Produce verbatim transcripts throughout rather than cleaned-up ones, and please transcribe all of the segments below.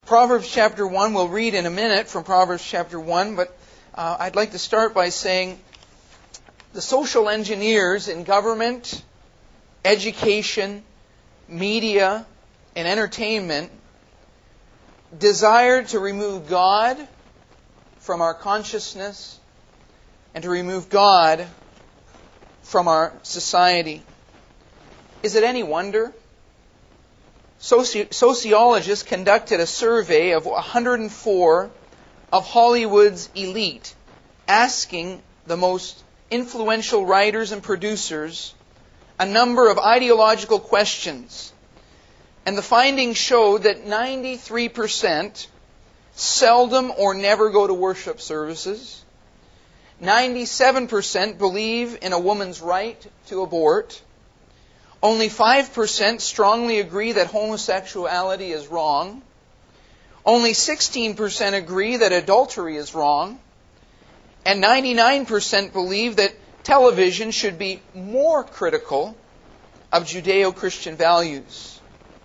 Proverbs chapter one, we'll read in a minute from Proverbs chapter one, but uh, I'd like to start by saying the social engineers in government, education, media, and entertainment desire to remove God from our consciousness and to remove God from our society. Is it any wonder? Soci- sociologists conducted a survey of one hundred four of Hollywood's elite, asking the most influential writers and producers a number of ideological questions. And the findings showed that ninety-three percent seldom or never go to worship services. ninety-seven percent believe in a woman's right to abort. Only five percent strongly agree that homosexuality is wrong. Only sixteen percent agree that adultery is wrong. And ninety-nine percent believe that television should be more critical of Judeo-Christian values.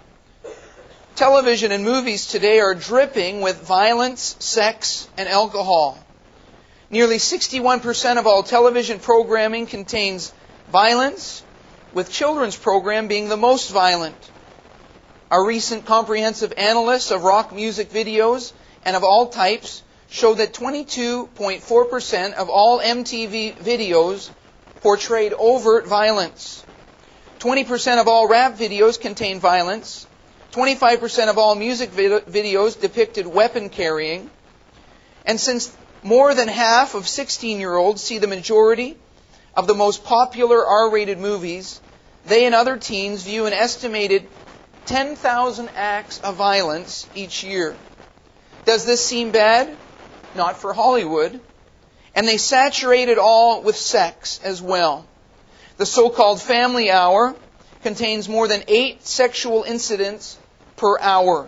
Television and movies today are dripping with violence, sex, and alcohol. Nearly sixty-one percent of all television programming contains violence, with children's program being the most violent. Our recent comprehensive analysis of rock music videos and of all types show that twenty-two point four percent of all M T V videos portrayed overt violence. twenty percent of all rap videos contain violence. twenty-five percent of all music vid- videos depicted weapon carrying. And since more than half of sixteen-year-olds see the majority of the most popular R-rated movies, they and other teens view an estimated ten thousand acts of violence each year. Does this seem bad? Not for Hollywood. And they saturate it all with sex as well. The so-called family hour contains more than eight sexual incidents per hour.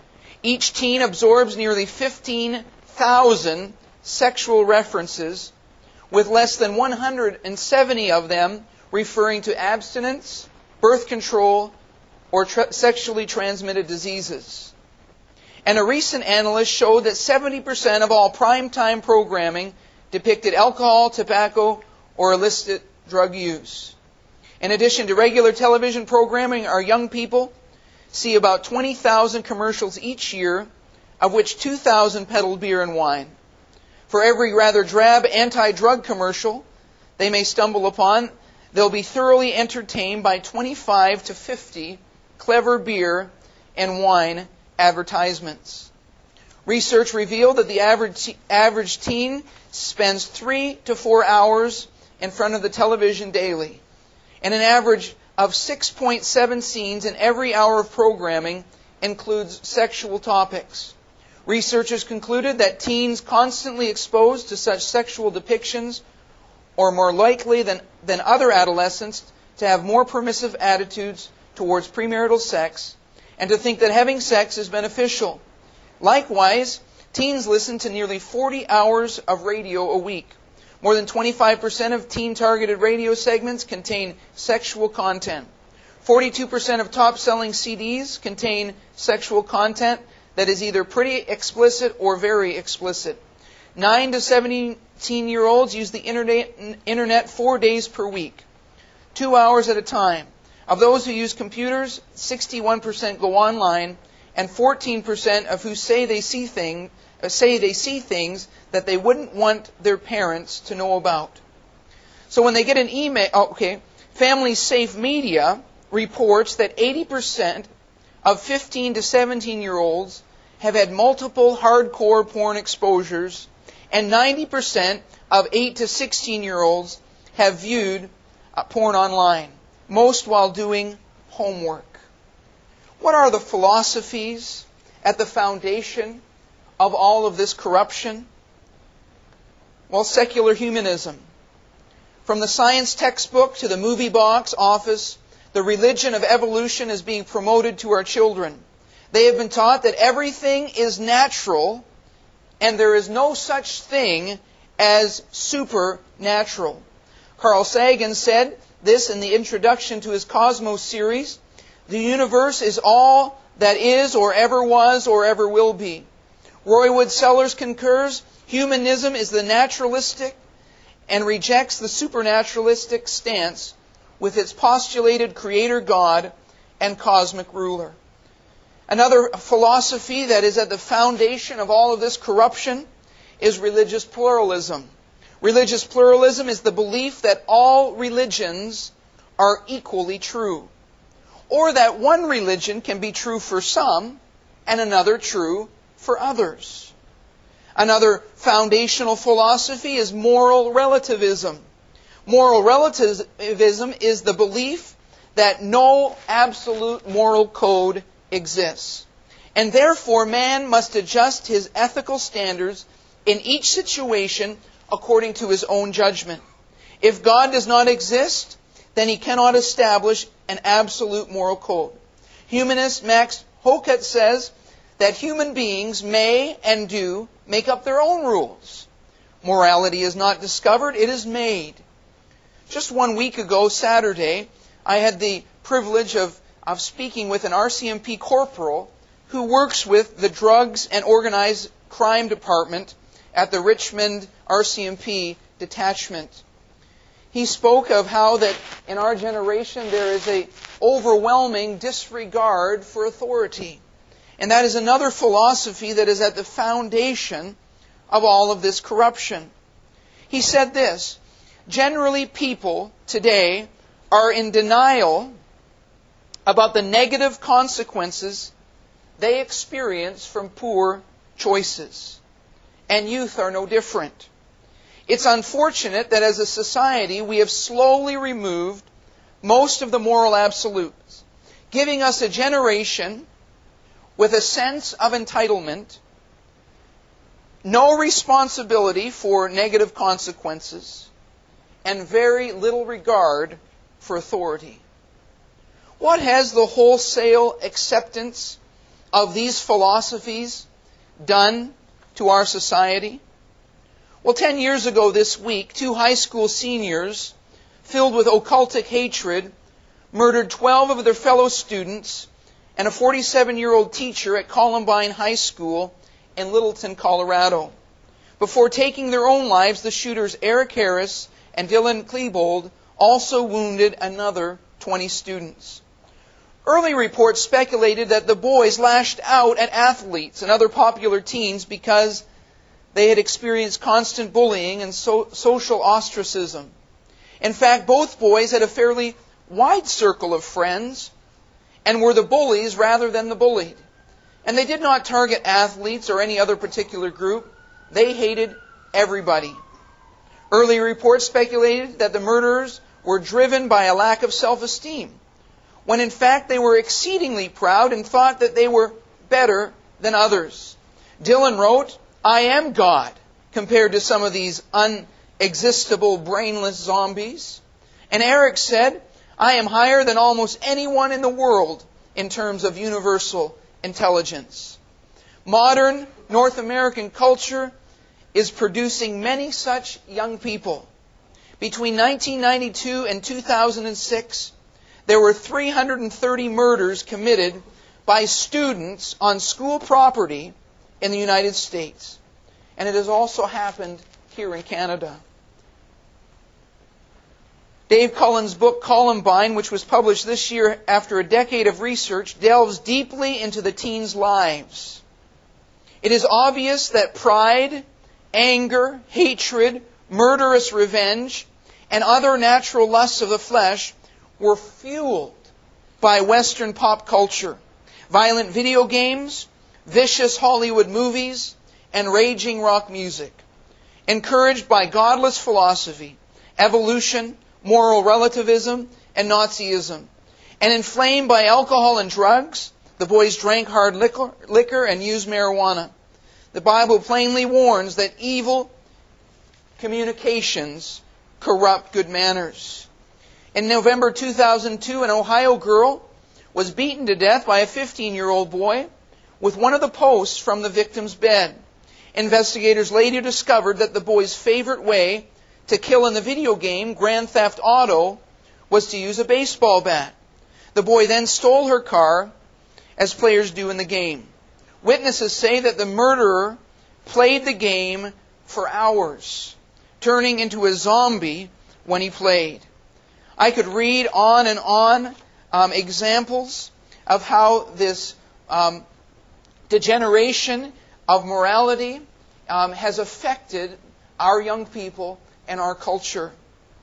Each teen absorbs nearly fifteen thousand sexual references, with less than one hundred seventy of them referring to abstinence, birth control, or tra- sexually transmitted diseases. And a recent analysis showed that seventy percent of all primetime programming depicted alcohol, tobacco, or illicit drug use. In addition to regular television programming, our young people see about twenty thousand commercials each year, of which two thousand peddle beer and wine. For every rather drab anti-drug commercial they may stumble upon, they'll be thoroughly entertained by twenty-five to fifty clever beer and wine advertisements. Research revealed that the average, average teen spends three to four hours in front of the television daily, and an average of six point seven scenes in every hour of programming includes sexual topics. Researchers concluded that teens constantly exposed to such sexual depictions are more likely than, than other adolescents to have more permissive attitudes towards premarital sex and to think that having sex is beneficial. Likewise, teens listen to nearly forty hours of radio a week. More than twenty-five percent of teen-targeted radio segments contain sexual content. forty-two percent of top-selling C Ds contain sexual content that is either pretty explicit or very explicit. nine to seventeen-year-olds use the internet, internet four days per week, two hours at a time. Of those who use computers, sixty-one percent go online, and fourteen percent of who say they see thing, uh, say they see things that they wouldn't want their parents to know about. So when they get an email, oh, okay, Family Safe Media reports that eighty percent of fifteen to seventeen-year-olds have had multiple hardcore porn exposures, and ninety percent of eight to sixteen-year-olds have viewed uh, porn online, most while doing homework. What are the philosophies at the foundation of all of this corruption? Well, secular humanism. From the science textbook to the movie box office, the religion of evolution is being promoted to our children. They have been taught that everything is natural and there is no such thing as supernatural. Carl Sagan said this in the introduction to his Cosmos series: "The universe is all that is or ever was or ever will be. Roy Wood Sellers concurs, humanism is the naturalistic and rejects the supernaturalistic stance with its postulated creator God and cosmic ruler. Another philosophy that is at the foundation of all of this corruption is religious pluralism. Religious pluralism is the belief that all religions are equally true, or that one religion can be true for some and another true for others. Another foundational philosophy is moral relativism. Moral relativism is the belief that no absolute moral code exists, and therefore man must adjust his ethical standards in each situation according to his own judgment. If God does not exist, then he cannot establish an absolute moral code. Humanist Max Hokut says that human beings may and do make up their own rules. Morality is not discovered, it is made. Just one week ago, Saturday, I had the privilege of, of speaking with an R C M P corporal who works with the Drugs and Organized Crime Department at the Richmond R C M P detachment. He spoke of how that in our generation there is an overwhelming disregard for authority. And that is another philosophy that is at the foundation of all of this corruption. He said this, generally people today are in denial about the negative consequences they experience from poor choices. And youth are no different. It's unfortunate that as a society we have slowly removed most of the moral absolutes, giving us a generation with a sense of entitlement, no responsibility for negative consequences, and very little regard for authority. What has the wholesale acceptance of these philosophies done to our society? Well, ten years ago this week, two high school seniors, filled with occultic hatred, murdered twelve of their fellow students and a forty-seven-year-old teacher at Columbine High School in Littleton, Colorado. Before taking their own lives, the shooters Eric Harris and Dylan Klebold also wounded another twenty students. Early reports speculated that the boys lashed out at athletes and other popular teens because they had experienced constant bullying and so, social ostracism. In fact, both boys had a fairly wide circle of friends and were the bullies rather than the bullied. And they did not target athletes or any other particular group. They hated everybody. Early reports speculated that the murderers were driven by a lack of self-esteem, when in fact they were exceedingly proud and thought that they were better than others. Dylan wrote, I am God, compared to some of these unexistible, brainless zombies. And Eric said, I am higher than almost anyone in the world in terms of universal intelligence. Modern North American culture is producing many such young people. Between nineteen ninety-two and two thousand six, there were three hundred thirty murders committed by students on school property in the United States. And it has also happened here in Canada. Dave Cullen's book, Columbine, which was published this year after a decade of research, delves deeply into the teens' lives. It is obvious that pride, anger, hatred, murderous revenge, and other natural lusts of the flesh were fueled by Western pop culture, violent video games, vicious Hollywood movies, and raging rock music. Encouraged by godless philosophy, evolution, moral relativism, and Nazism, and inflamed by alcohol and drugs, the boys drank hard liquor, liquor and used marijuana. The Bible plainly warns that evil communications corrupt good manners. In November two thousand two, an Ohio girl was beaten to death by a fifteen-year-old boy with one of the posts from the victim's bed. Investigators later discovered that the boy's favorite way to kill in the video game Grand Theft Auto was to use a baseball bat. The boy then stole her car as players do in the game. Witnesses say that the murderer played the game for hours, turning into a zombie when he played. I could read on and on um, examples of how this um, degeneration of morality um, has affected our young people and our culture.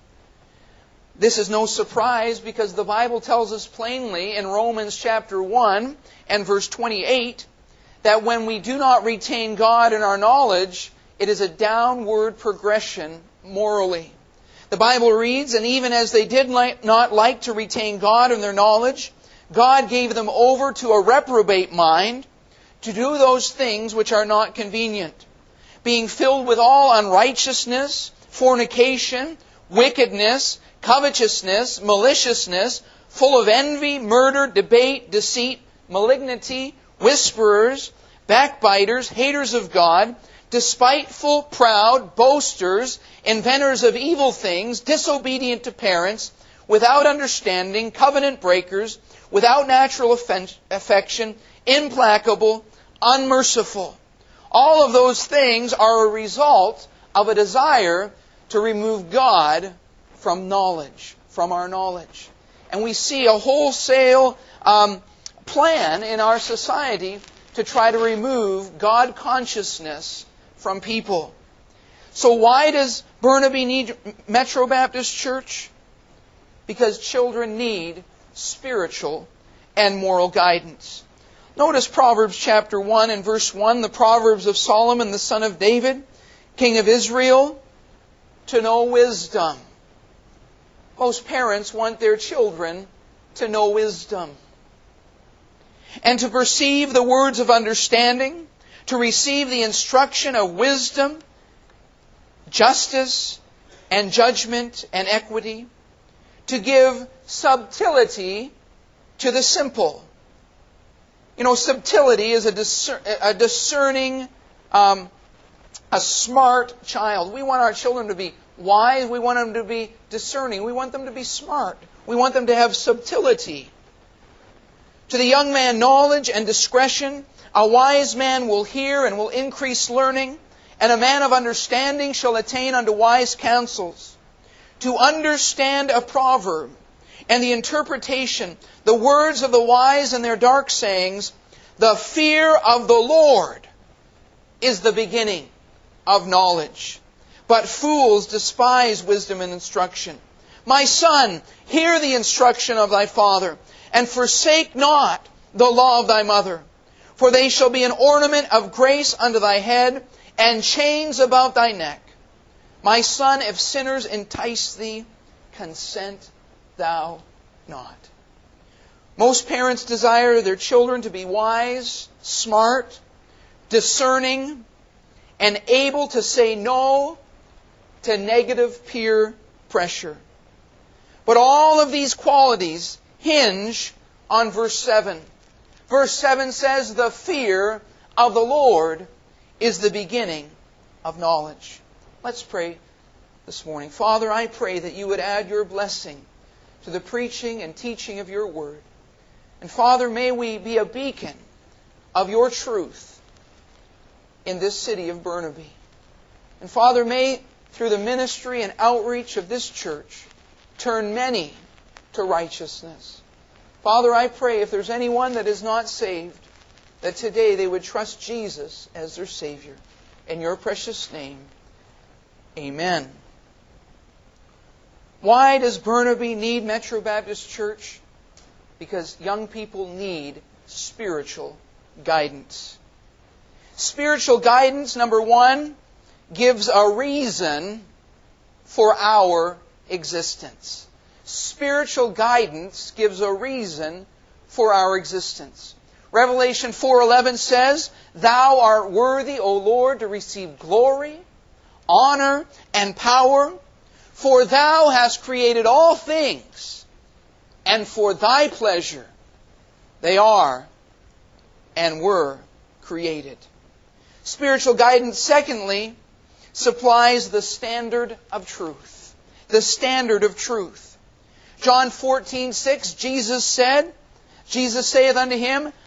This is no surprise because the Bible tells us plainly in Romans chapter one and verse twenty-eight that when we do not retain God in our knowledge, it is a downward progression morally. The Bible reads, and even as they did not like to retain God in their knowledge, God gave them over to a reprobate mind to do those things which are not convenient, being filled with all unrighteousness, fornication, wickedness, covetousness, maliciousness, full of envy, murder, debate, deceit, malignity, whisperers, backbiters, haters of God, despiteful, proud, boasters, inventors of evil things, disobedient to parents, without understanding, covenant breakers, without natural affection, implacable, unmerciful. All of those things are a result of a desire to remove God from knowledge, from our knowledge. And we see a wholesale um, plan in our society to try to remove God consciousness from people. So why does Burnaby need Metro Baptist Church? Because children need spiritual and moral guidance. Notice Proverbs chapter one and verse one, the Proverbs of Solomon, the son of David, king of Israel, to know wisdom. Most parents want their children to know wisdom and to perceive the words of understanding, to receive the instruction of wisdom, justice, and judgment and equity, to give subtlety to the simple. You know, subtlety is a, discer- a discerning, um, a smart child. We want our children to be wise. We want them to be discerning. We want them to be smart. We want them to have subtlety. To the young man, knowledge and discretion. A wise man will hear and will increase learning, and a man of understanding shall attain unto wise counsels. To understand a proverb and the interpretation, the words of the wise and their dark sayings, the fear of the Lord is the beginning of knowledge. But fools despise wisdom and instruction. My son, hear the instruction of thy father, and forsake not the law of thy mother. For they shall be an ornament of grace unto thy head, and chains about thy neck. My son, if sinners entice thee, consent thou not. Most parents desire their children to be wise, smart, discerning, and able to say no to negative peer pressure. But all of these qualities hinge on verse seven. Verse seven says, the fear of the Lord is the beginning of knowledge. Let's pray this morning. Father, I pray that you would add your blessing to the preaching and teaching of your word. And Father, may we be a beacon of your truth in this city of Burnaby. And Father, may through the ministry and outreach of this church turn many to righteousness. Father, I pray if there's anyone that is not saved, that today they would trust Jesus as their Savior. In your precious name, amen. Why does Burnaby need Metro Baptist Church? Because young people need spiritual guidance. Spiritual guidance, number one, gives a reason for our existence. Spiritual guidance gives a reason for our existence. Revelation four eleven says, Thou art worthy, O Lord, to receive glory, honor, and power, for Thou hast created all things, and for Thy pleasure they are and were created. Spiritual guidance, secondly, supplies the standard of truth. The standard of truth. John fourteen six, Jesus said, Jesus saith unto him,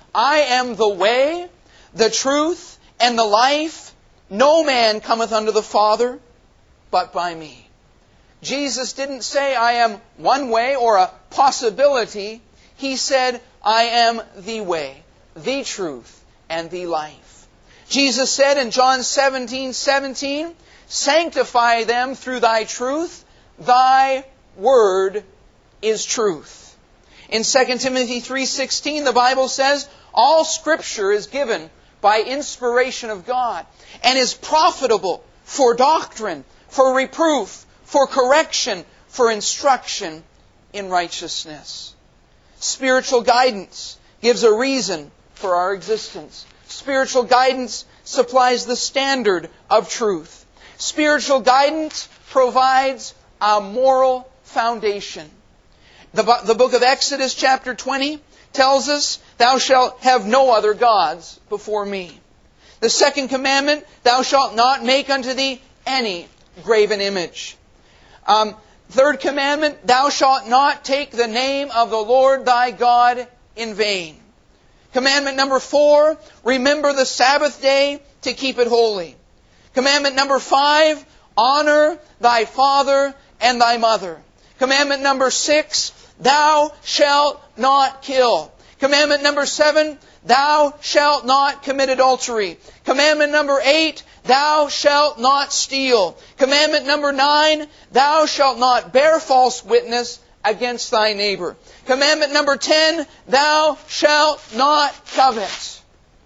I am the way, the truth, and the life. No man cometh unto the Father but by me. Jesus didn't say, I am one way or a possibility. He said, I am the way, the truth, and the life. Jesus said in John seventeen seventeen, sanctify them through thy truth. Thy word is truth. In Second Timothy three sixteen, the Bible says, all Scripture is given by inspiration of God and is profitable for doctrine, for reproof, for correction, for instruction in righteousness. Spiritual guidance gives a reason for our existence. Spiritual guidance supplies the standard of truth. Spiritual guidance provides a moral foundation. The, the book of Exodus chapter twenty tells us, thou shalt have no other gods before me. The second commandment, thou shalt not make unto thee any graven image. Um, third commandment, thou shalt not take the name of the Lord thy God in vain. Commandment number four, remember the Sabbath day to keep it holy. Commandment number five, honor thy father and thy mother. Commandment number six, thou shalt not kill. Commandment number seven, thou shalt not commit adultery. Commandment number eight, thou shalt not steal. Commandment number nine, thou shalt not bear false witness against thy neighbor. Commandment number ten, thou shalt not covet.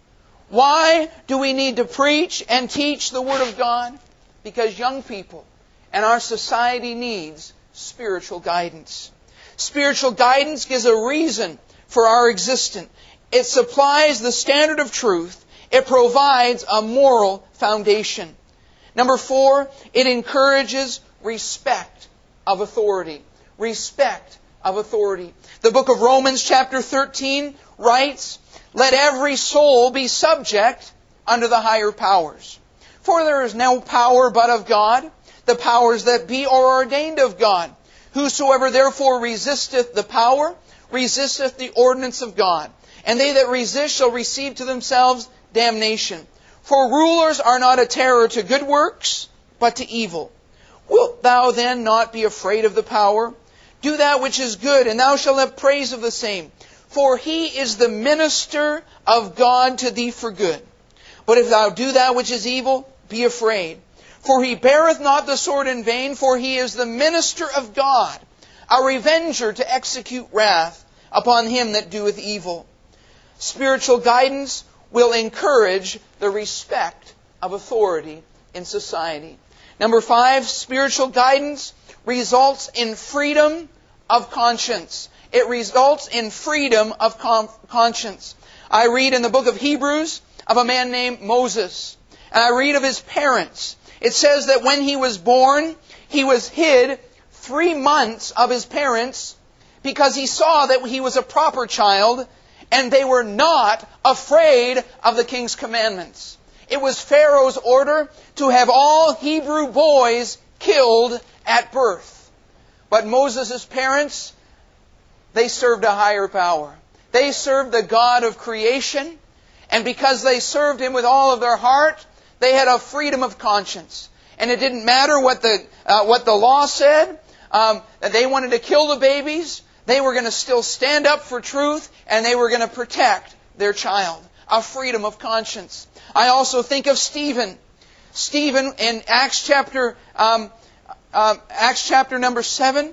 Why do we need to preach and teach the Word of God? Because young people and our society needs spiritual guidance. Spiritual guidance gives a reason for our existence. It supplies the standard of truth. It provides a moral foundation. Number four, it encourages respect of authority. Respect of authority. The book of Romans chapter thirteen writes, let every soul be subject unto the higher powers. For there is no power but of God. The powers that be are ordained of God. Whosoever therefore resisteth the power, resisteth the ordinance of God. And they that resist shall receive to themselves damnation. For rulers are not a terror to good works, but to evil. Wilt thou then not be afraid of the power? Do that which is good, and thou shalt have praise of the same. For he is the minister of God to thee for good. But if thou do that which is evil, be afraid. For he beareth not the sword in vain, for he is the minister of God, a revenger to execute wrath upon him that doeth evil. Spiritual guidance will encourage the respect of authority in society. Number five, spiritual guidance results in freedom of conscience. It results in freedom of con- conscience. I read in the book of Hebrews of a man named Moses, and I read of his parents. It says that when he was born, he was hid three months of his parents because he saw that he was a proper child and they were not afraid of the king's commandments. It was Pharaoh's order to have all Hebrew boys killed at birth. But Moses' parents, they served a higher power. They served the God of creation, and because they served Him with all of their heart, they had a freedom of conscience. And it didn't matter what the uh, what the law said. Um, that they wanted to kill the babies. They were going to still stand up for truth, and they were going to protect their child. A freedom of conscience. I also think of Stephen. Stephen in Acts chapter um, uh, Acts chapter number seven.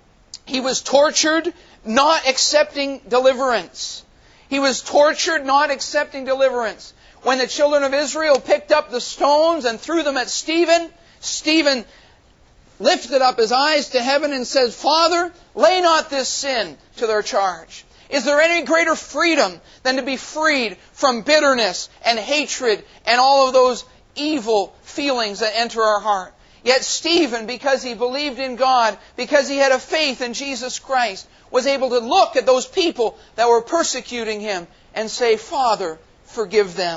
He was tortured, not accepting deliverance. He was tortured, not accepting deliverance. When the children of Israel picked up the stones and threw them at Stephen, Stephen lifted up his eyes to heaven and said, Father, lay not this sin to their charge. Is there any greater freedom than to be freed from bitterness and hatred and all of those evil feelings that enter our heart? Yet Stephen, because he believed in God, because he had a faith in Jesus Christ, was able to look at those people that were persecuting him and say, Father, forgive them.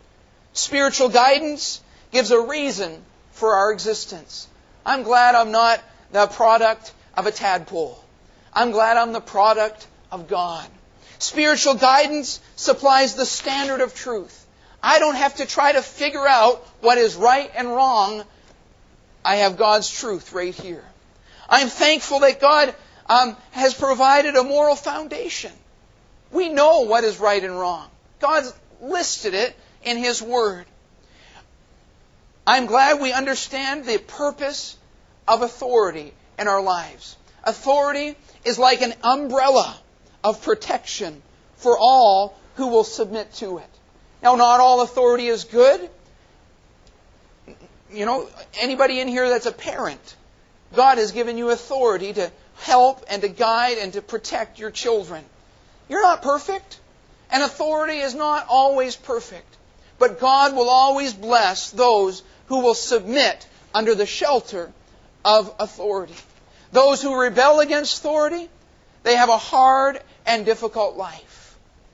Spiritual guidance gives a reason for our existence. I'm glad I'm not the product of a tadpole. I'm glad I'm the product of God. Spiritual guidance supplies the standard of truth. I don't have to try to figure out what is right and wrong. I have God's truth right here. I'm thankful that God um, has provided a moral foundation. We know what is right and wrong. God's listed it in His Word. I'm glad we understand the purpose of authority in our lives. Authority is like an umbrella of protection for all who will submit to it. Now, not all authority is good. You know, anybody in here that's a parent, God has given you authority to help and to guide and to protect your children. You're not perfect, and authority is not always perfect. But God will always bless those who will submit under the shelter of authority. Those who rebel against authority, they have a hard and difficult life.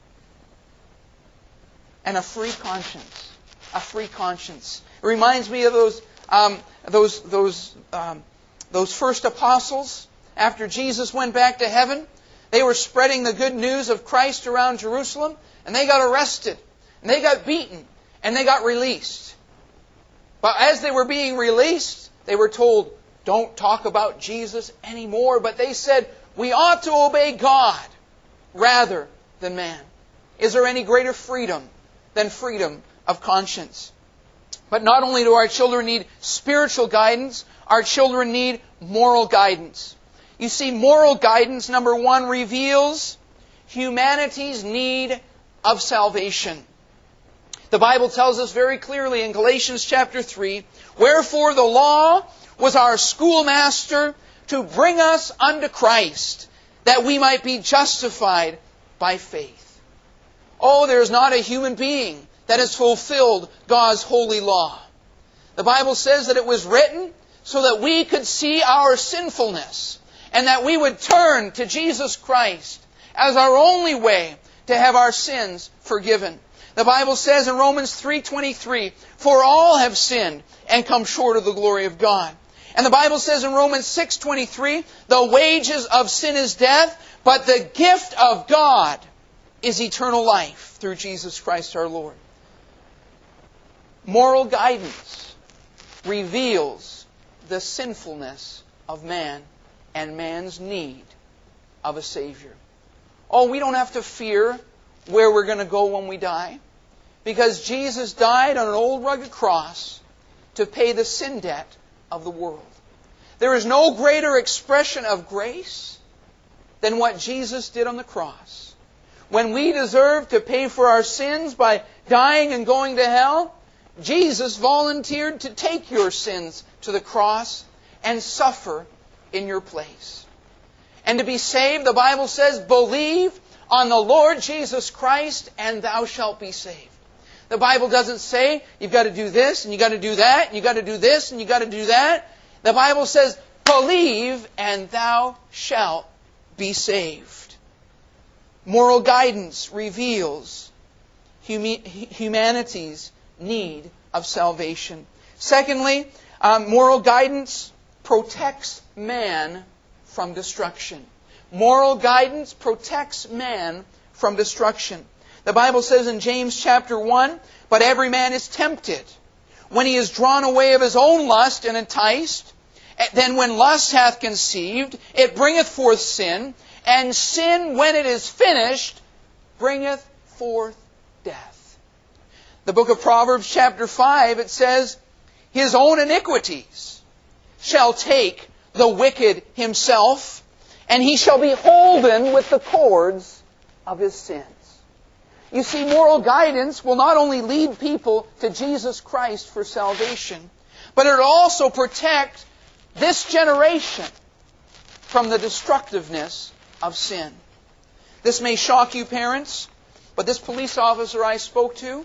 And a free conscience. A free conscience. It reminds me of those um, those those um, those first apostles after Jesus went back to heaven. They were spreading the good news of Christ around Jerusalem, and they got arrested, and they got beaten, and they got released. But as they were being released, they were told, don't talk about Jesus anymore. But they said, we ought to obey God rather than man. Is there any greater freedom than freedom of conscience? But not only do our children need spiritual guidance, our children need moral guidance. You see, moral guidance, number one, reveals humanity's need of salvation. The Bible tells us very clearly in Galatians chapter three, wherefore the law was our schoolmaster to bring us unto Christ, that we might be justified by faith. Oh, there is not a human being that has fulfilled God's holy law. The Bible says that it was written so that we could see our sinfulness and that we would turn to Jesus Christ as our only way to have our sins forgiven. The Bible says in Romans three twenty-three, for all have sinned and come short of the glory of God. And the Bible says in Romans six twenty-three, the wages of sin is death, but the gift of God is eternal life through Jesus Christ our Lord. Moral guidance reveals the sinfulness of man and man's need of a Savior. Oh, we don't have to fear where we're going to go when we die, because Jesus died on an old rugged cross to pay the sin debt of the world. There is no greater expression of grace than what Jesus did on the cross. When we deserve to pay for our sins by dying and going to hell, Jesus volunteered to take your sins to the cross and suffer in your place. And to be saved, the Bible says, believe on the Lord Jesus Christ and thou shalt be saved. The Bible doesn't say you've got to do this and you've got to do that and you've got to do this and you've got to do that. The Bible says, believe and thou shalt be saved. Moral guidance reveals humi- humanity's need of salvation. Secondly, um, moral guidance protects man from destruction. Moral guidance protects man from destruction. The Bible says in James chapter one, but every man is tempted when he is drawn away of his own lust and enticed. Then when lust hath conceived, it bringeth forth sin, and sin, when it is finished, bringeth forth death. The book of Proverbs chapter five, it says, his own iniquities shall take the wicked himself, and he shall be holden with the cords of his sins. You see, moral guidance will not only lead people to Jesus Christ for salvation, but it will also protect this generation from the destructiveness of sin. This may shock you, parents, but this police officer I spoke to,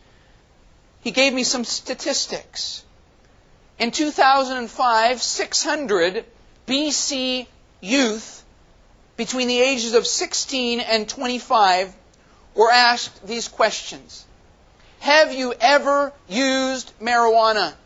he gave me some statistics. In two thousand five, six hundred B C youth between the ages of sixteen and twenty-five were asked these questions. Have you ever used marijuana?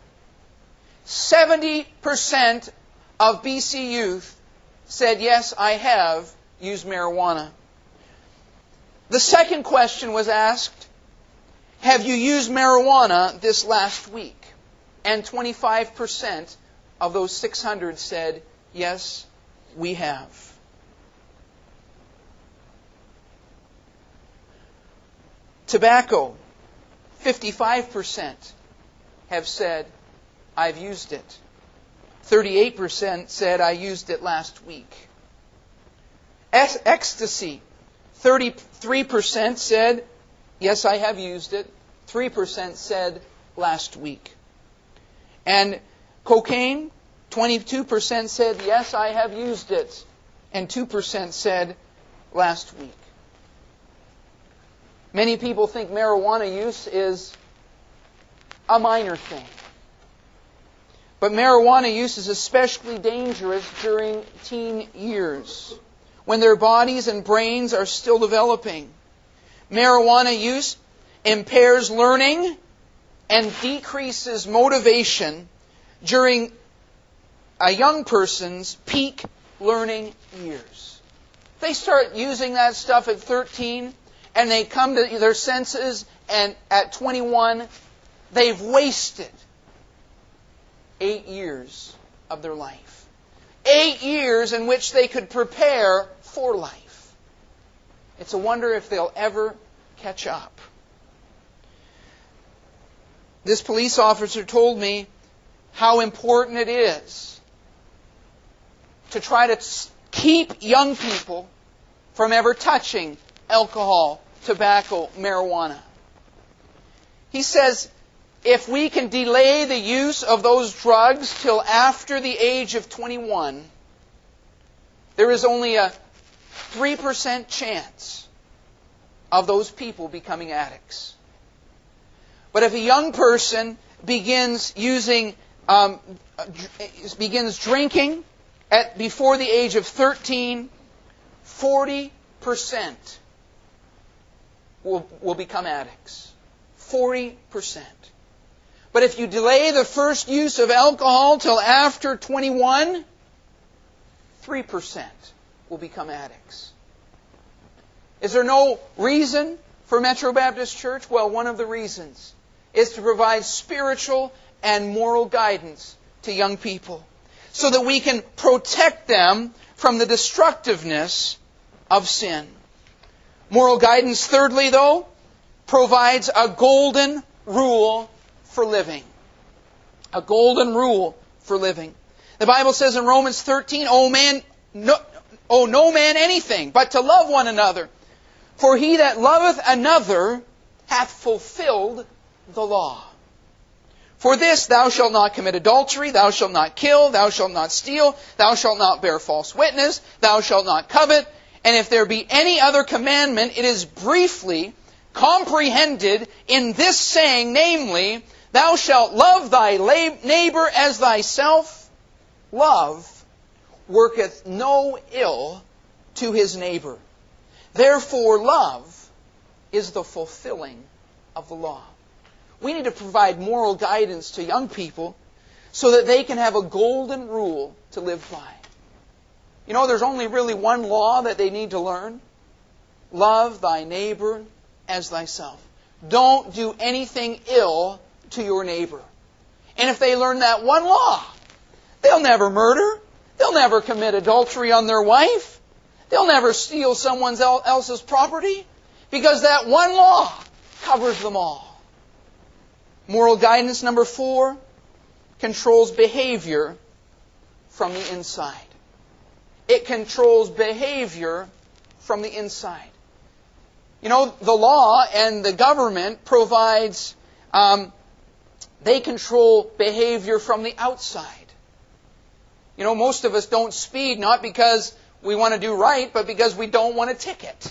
seventy percent of B C youth said, yes, I have used marijuana. The second question was asked, have you used marijuana this last week? And twenty-five percent of those six hundred said, yes, we have. Tobacco, fifty-five percent have said, I've used it. thirty-eight percent said, I used it last week. Ecstasy, thirty-three percent said, yes, I have used it. three percent said, last week. And cocaine, twenty-two percent said, yes, I have used it. And two percent said, last week. Many people think marijuana use is a minor thing. But marijuana use is especially dangerous during teen years, when their bodies and brains are still developing. Marijuana use impairs learning and decreases motivation during a young person's peak learning years. They start using that stuff at thirteen, and they come to their senses, and at twenty-one, they've wasted eight years of their life. Eight years in which they could prepare for life. It's a wonder if they'll ever catch up. This police officer told me how important it is to try to keep young people from ever touching alcohol, tobacco, marijuana. He says, if we can delay the use of those drugs till after the age of twenty-one, there is only a three percent chance of those people becoming addicts. But if a young person begins using, um, begins drinking at before the age of thirteen, forty percent will, will become addicts. forty percent. But if you delay the first use of alcohol till after twenty-one, three percent will become addicts. Is there no reason for Metro Baptist Church? Well, one of the reasons is to provide spiritual and moral guidance to young people so that we can protect them from the destructiveness of sin. Moral guidance, thirdly, though, provides a golden rule for living. A golden rule for living. The Bible says in Romans thirteen, "Oh man, no, owe no man anything, but to love one another. For he that loveth another hath fulfilled the law. For this, thou shalt not commit adultery, thou shalt not kill, thou shalt not steal, thou shalt not bear false witness, thou shalt not covet. And if there be any other commandment, it is briefly comprehended in this saying, namely, thou shalt love thy neighbor as thyself. Love worketh no ill to his neighbor. Therefore, love is the fulfilling of the law." We need to provide moral guidance to young people so that they can have a golden rule to live by. You know, there's only really one law that they need to learn. Love thy neighbor as thyself. Don't do anything ill to your neighbor. And if they learn that one law, they'll never murder. They'll never commit adultery on their wife. They'll never steal someone else's property, because that one law covers them all. Moral guidance number four controls behavior from the inside. It controls behavior from the inside. You know, the law and the government provides, um, they control behavior from the outside. You know, most of us don't speed not because we want to do right, but because we don't want a ticket.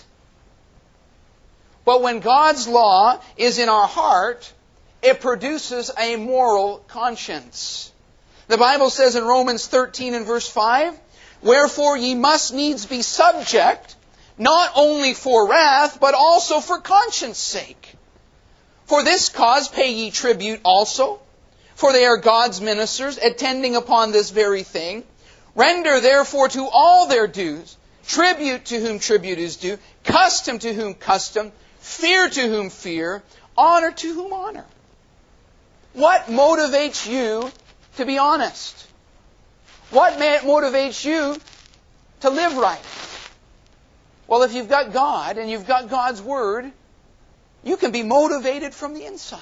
But when God's law is in our heart, it produces a moral conscience. The Bible says in Romans thirteen and verse five, "Wherefore ye must needs be subject, not only for wrath, but also for conscience sake. For this cause pay ye tribute also, for they are God's ministers, attending upon this very thing. Render therefore to all their dues, tribute to whom tribute is due, custom to whom custom, fear to whom fear, honor to whom honor. What motivates you to be honest? What motivates you to live right? Well, if you've got God and you've got God's Word, you can be motivated from the inside.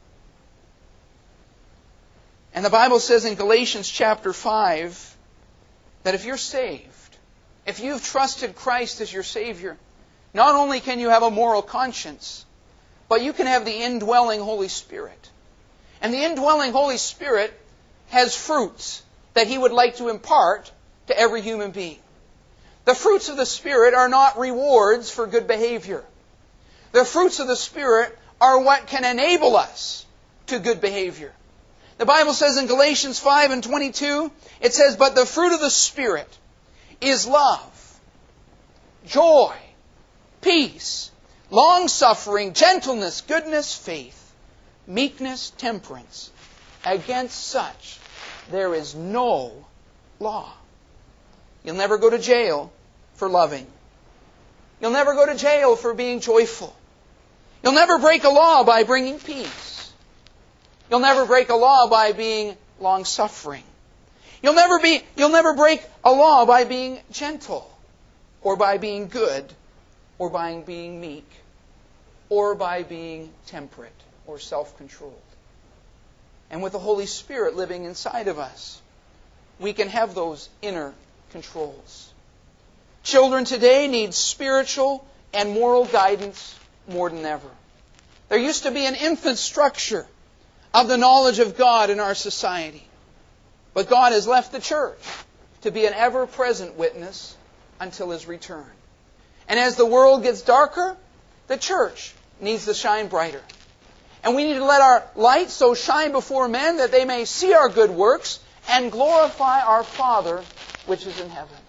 And the Bible says in Galatians chapter five that if you're saved, if you've trusted Christ as your Savior, not only can you have a moral conscience, but you can have the indwelling Holy Spirit. And the indwelling Holy Spirit has fruits that He would like to impart to every human being. The fruits of the Spirit are not rewards for good behavior. The fruits of the Spirit are what can enable us to good behavior. The Bible says in Galatians five and twenty-two, it says, "But the fruit of the Spirit is love, joy, peace, long-suffering, gentleness, goodness, faith, meekness, temperance. Against such there is no law." You'll never go to jail for loving. You'll never go to jail for being joyful. You'll never break a law by bringing peace. You'll never break a law by being long-suffering. You'll never be, you'll never break a law by being gentle, or by being good, or by being meek, or by being temperate or self-controlled. And with the Holy Spirit living inside of us, we can have those inner controls. Children today need spiritual and moral guidance more than ever. There used to be an infant structure of the knowledge of God in our society. But God has left the church to be an ever-present witness until His return. And as the world gets darker, the church needs to shine brighter. And we need to let our light so shine before men that they may see our good works and glorify our Father which is in heaven.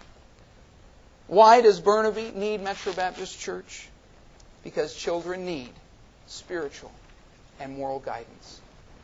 Why does Burnaby need Metro Baptist Church? Because children need spiritual and moral guidance.